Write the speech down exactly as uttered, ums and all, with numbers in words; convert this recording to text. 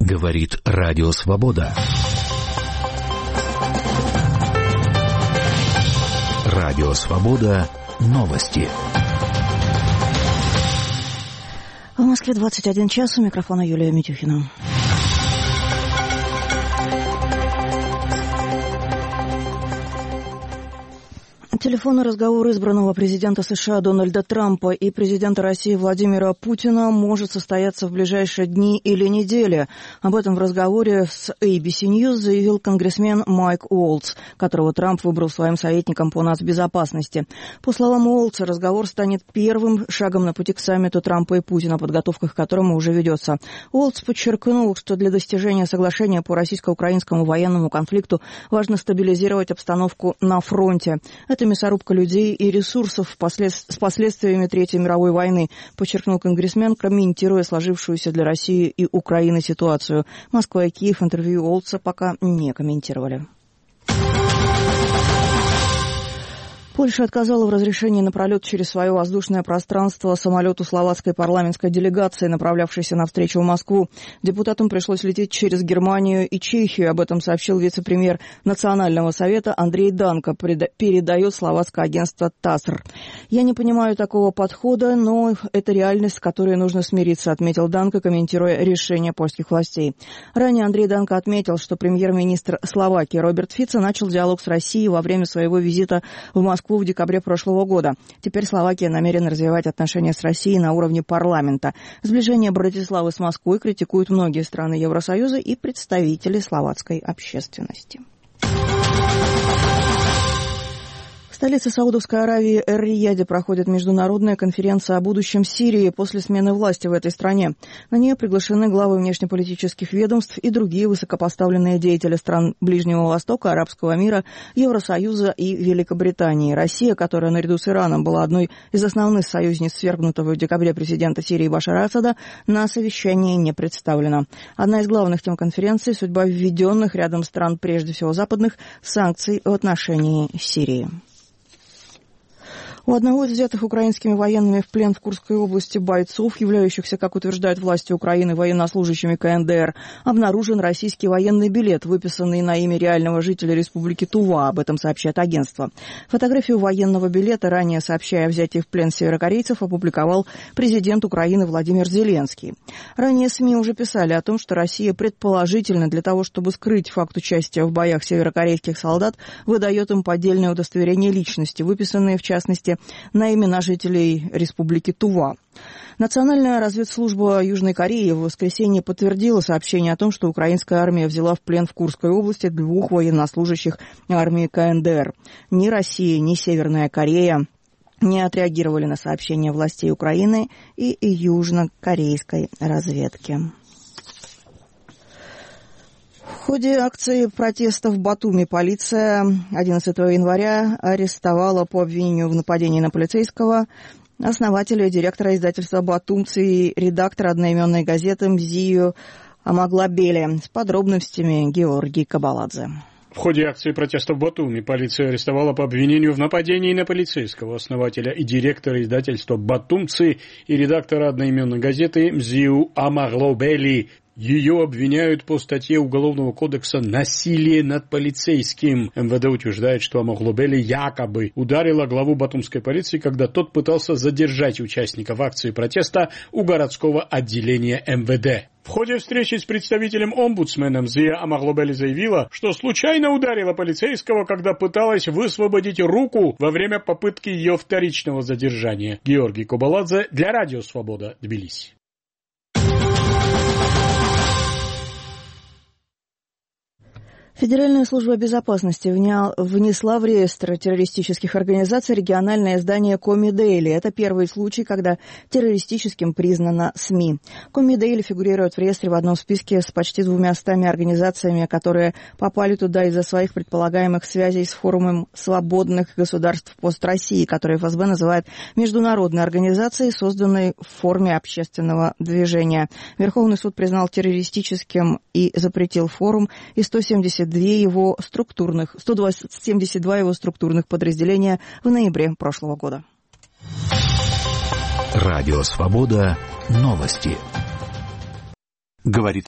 Говорит Радио Свобода. Радио Свобода. Новости. В Москве двадцать один час. У микрофона Юлия Митюхина. Телефонный разговор избранного президента США Дональда Трампа и президента России Владимира Путина может состояться в ближайшие дни или недели. Об этом в разговоре с эй би си News заявил конгрессмен Майк Уолтс, которого Трамп выбрал своим советником по нацбезопасности. По словам Уолтса, разговор станет первым шагом на пути к саммиту Трампа и Путина, подготовка к которому уже ведется. Уолтс подчеркнул, что для достижения соглашения по российско-украинскому военному конфликту важно стабилизировать обстановку на фронте. Это мясорубка людей и ресурсов с последствиями Третьей мировой войны, подчеркнул конгрессмен, комментируя сложившуюся для России и Украины ситуацию. Москва и Киев интервью Уолтса пока не комментировали. Польша отказала в разрешении на пролет через свое воздушное пространство самолету словацкой парламентской делегации, направлявшейся навстречу в Москву. Депутатам пришлось лететь через Германию и Чехию. Об этом сообщил вице-премьер Национального совета Андрей Данко, передает словацкое агентство ТАССР. «Я не понимаю такого подхода, но это реальность, с которой нужно смириться», отметил Данко, комментируя решение польских властей. Ранее Андрей Данко отметил, что премьер-министр Словакии Роберт Фицо начал диалог с Россией во время своего визита в Москву в декабре прошлого года. Теперь Словакия намерена развивать отношения с Россией на уровне парламента. Сближение Братиславы с Москвой критикуют многие страны Евросоюза и представители словацкой общественности. В столице Саудовской Аравии Эр-Рияде проходит международная конференция о будущем Сирии после смены власти в этой стране. На нее приглашены главы внешнеполитических ведомств и другие высокопоставленные деятели стран Ближнего Востока, Арабского мира, Евросоюза и Великобритании. Россия, которая наряду с Ираном была одной из основных союзниц свергнутого в декабре президента Сирии Башара Асада, на совещании не представлена. Одна из главных тем конференции – судьба введенных рядом стран, прежде всего западных, санкций в отношении Сирии. У одного из взятых украинскими военными в плен в Курской области бойцов, являющихся, как утверждают власти Украины, военнослужащими ка эн дэ эр, обнаружен российский военный билет, выписанный на имя реального жителя республики Тува. Об этом сообщает агентство. Фотографию военного билета, ранее сообщая о взятии в плен северокорейцев, опубликовал президент Украины Владимир Зеленский. Ранее СМИ уже писали о том, что Россия предположительно для того, чтобы скрыть факт участия в боях северокорейских солдат, выдает им поддельное удостоверение личности, выписанные в частности на имена жителей республики Тува. Национальная разведслужба Южной Кореи в воскресенье подтвердила сообщение о том, что украинская армия взяла в плен в Курской области двух военнослужащих армии ка эн дэ эр. Ни Россия, ни Северная Корея не отреагировали на сообщения властей Украины и южнокорейской разведки. В ходе акции протеста в Батуми полиция одиннадцатого января арестовала по обвинению в нападении на полицейского основателя и директора издательства «Батумцы» и редактора одноименной газеты Мзию Амаглабели. С подробностями Георгий Кабаладзе. В ходе акции протеста в Батуми полиция арестовала по обвинению в нападении на полицейского основателя и директора издательства «Батумцы» и редактора одноименной газеты Мзию Амаглабели. Ее обвиняют по статье Уголовного кодекса «Насилие над полицейским». эм вэ дэ утверждает, что Амаглабели якобы ударила главу батумской полиции, когда тот пытался задержать участников акции протеста у городского отделения эм вэ дэ. В ходе встречи с представителем омбудсмена Мзия Амаглабели заявила, что случайно ударила полицейского, когда пыталась высвободить руку во время попытки ее вторичного задержания. Георгий Кабаладзе для Радио Свобода, Тбилиси. Федеральная служба безопасности внесла в реестр террористических организаций региональное издание Коми Дейли. Это первый случай, когда террористическим признана СМИ. Коми Дейли фигурирует в реестре в одном списке с почти двумястами организациями, которые попали туда из-за своих предполагаемых связей с форумом свободных государств пост-России, который эф эс бэ называет международной организацией, созданной в форме общественного движения. Верховный суд признал террористическим и запретил форум и сто семьдесят две его структурных, сто семьдесят два его структурных подразделения в ноябре прошлого года. Радио Свобода. Новости. Говорит